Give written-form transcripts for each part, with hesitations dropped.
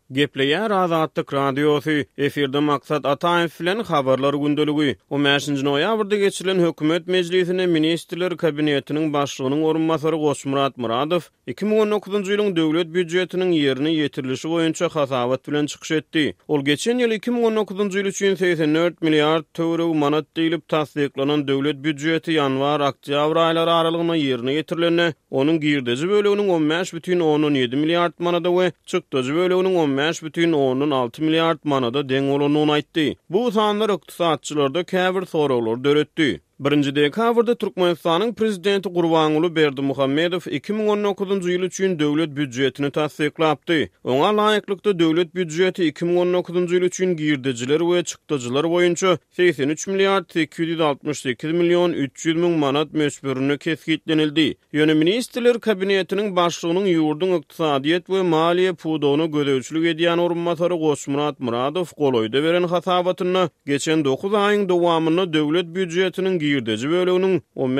Gepleýär Azatlyk radiosu, efirde maksat ataýyn bilen habarlar gündöligi. O 5-nji noýabrda geçirilen hökümet mejlisine ministrler kabinetiniň başlygynyň orunmasary Goşmurat Muradow 2019-njy ýylyň döwlet büdjetiniň ýerine ýetirilişi boýunça hasabat bilen çykyş etdi. Ol geçen ýyl 2019-njy ýyl üçin 84 milliard euro manat diýilip tasdiklanan döwlet büdjeti ýanwar-oktýabr aýlary aralygyna ýerine ýetirilenine, onuň girdeji böleginiň 15,17 milliard manada we çykdyjy böleginiň 15,6 milliard manada deň bolanyny aýtdy. Bu sanlar ykdysatçylarda käbir soraglar döretdi. 1-nji dekabrda Türkmenistanyň prezidenti Gurbanuly Berdimuhammedow 2019-njy ýyl üçin döwlet büdjetini tasdiklapdy. Oňa laýyklykda döwlet büdjeti 2019-njy ýyl üçin girdijiler we çykdyjylar boýunça 83 milliard 868 milyon 300 min manat mösberine kesgitlenildi. Ýöne ministrler kabinetiniň başlygynyň ýurdun ykdysadyýet we maliýe pudowyny gödäwçilik edýän orunmasary Goşmurat Muradow goloýda beren hasabatyna geçen 9 aýyň dowamyny döwlet büdjetiniň girdeji böleginiň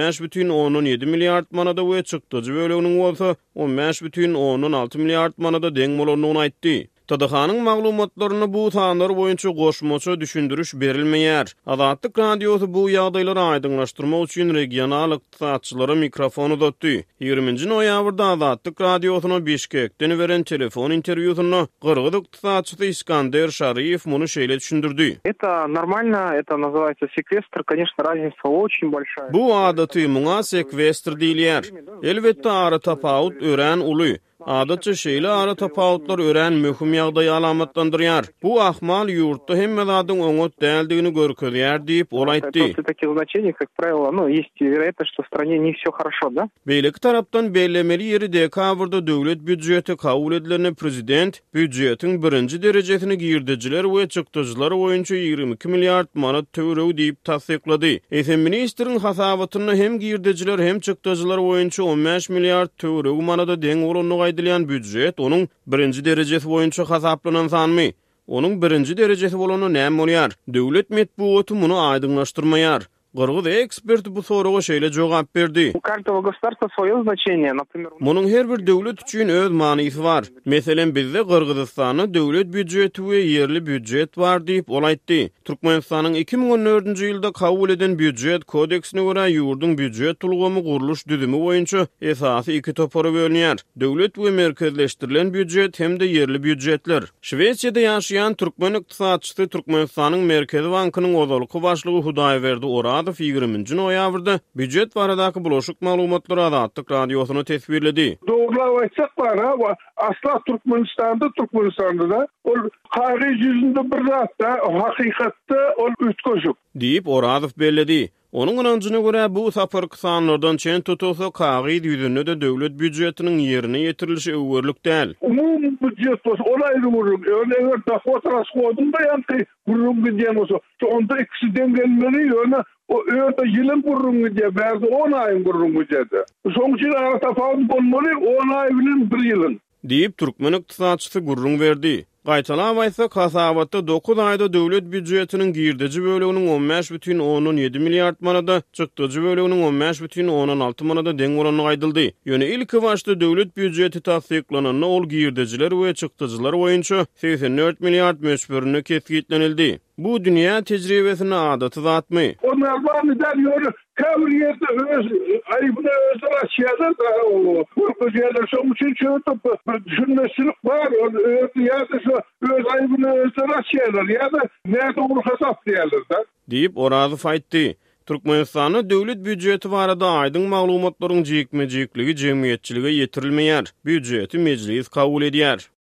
15,17 milliard manada we çykdyjy böleginiň bolsa 15,6 milliard manada deň bolanyny aýtdy. Tadahanyň maglumatlaryny bu sanlar boýunça goşmaça düşündürüş berilmeýär. Azatlyk radiosu bu ýagdaýlary aýdyňlaşdyrmak üçin regional ykdysatçylara mikrofon uzatdy. 20-nji noýabrda Azatlyk radiosuna Bişkekden beren telefon interwýusyny Gırgyz ykdysatçysy Iskander Şaryев muny şeýle düşündirdi. Это нормально, это называется секвестр, конечно, разница очень большая. Bu adaty muňa sekvestr diýilýär. Elbetde ara tapawut ören uly. Adatça şeýle ara tapawutlar ören möhüm ýagdaý alamatlandyrýar. Bu ahmal ýurtda hemme zadyň oňat däldigini görkezýär diýip ol aýtdy. После таких значений, как правило, есть вероятность, что в стране не всё хорошо, да? Beýleki tarapdan bellemeli ýeri dekabrda döwlet büdjeti kabul edilen prezident büdjetiň 1-nji derejesini girdijiler we çykdyjylar boýunça 22 milliard manat euro diýip tasdiklady. Eýsem ministriň hasabatyna hem girdijiler hem çykdyjylar boýunça 15 milliard euro manada deň bolanyny aýdylan büdjet onuň 1-nji derejesi boýunça hasaplanan sanmy. Onuň 1-nji derejesi bolany näme bolýar? Döwlet medeniýeti muny aýdyňlaşdyrmaýar. Gırgyz ekspert bu soraga şeýle jogap berdi. У каждого государства своё значение, например. Munyň her bir döwlet üçin öz manysy bar. Meselen bizde Gırgyzstanyň döwlet büdjeti we ýerli büdjet bar diýip ol aýtdy. Türkmenistanyň 2014-nji ýylda kabul eden büdjet kodeksine görä ýurdun büdjet tulgamy guruluş düzümi boýunça esasy iki topara bölünýär. Döwlet we merkezleşdirilen büdjet hemde ýerli büdjetler. Şweçýada ýaşaýan türkmen ykdysatçysy Türkmenistanyň Merkezi Bankynyň ozalky başlygy Hudaýberdi Orad 20-nji noýabrda büdjet baradaky bulaşyk maglumatlary Azatlyk radiosuna tesbirledi. Doğrulap aýtsak bar, asla Türkmenistanda da ol haýry ýüzünde bir zatda, hakykatda ol ütköşük diýip Oradow belledi. Onuň anancına görä bu saparky sanlardan çen tutulsa kagyd ýüzünde de döwlet büdjetiniň ýerine ýetirilişi öwürlük däl. Umum büdjet bolsa olaýly bolur. Öňe dahwat rashodunda ýa-da gurrun gidýän bolsa, onda ikisi dengelmeli ýöne o öýde ýylyň gurrun gidýär, bäzi 10 aýyň gurrun gidýär. Soňçy ara tapawut bolmaly 10 aý bilen 1 ýylyň. Diýip türkmen ykdysatçysy gurrun berdi. Gaýtalam aýtsa hasabatda 9 aýda döwlet büdjetiniň girdeji böleginiň 15,17 milliard manada, çykdyjy böleginiň 15,6 manada deň bolanyny aýdyldy. Ýöne ilki başda döwlet büdjeti tasdiklanyna ol girdejiler we çykdyjylar boýunça 84 milliard mösberine kesgitlenildi. Bu dünýä tejribesine adaty zatmy. Onlar barmydan ýöre käwriyeti öz aýbyny özüne açýarlar da bu ýerde şoň üçin çöýtüp düşünmesilik bar. Ýa-da şu öz aýbyny özüne açýarlar ýa-da näde ol hasap diýerler da. Diýip Oradow aýtdy. Türkmenistanyň döwlet büdjeti barada aýdyň maglumatlaryň jekme-jekligi jemgyýetçilige ýetirilmeýär. Büdjeti mejlis kabul edýär.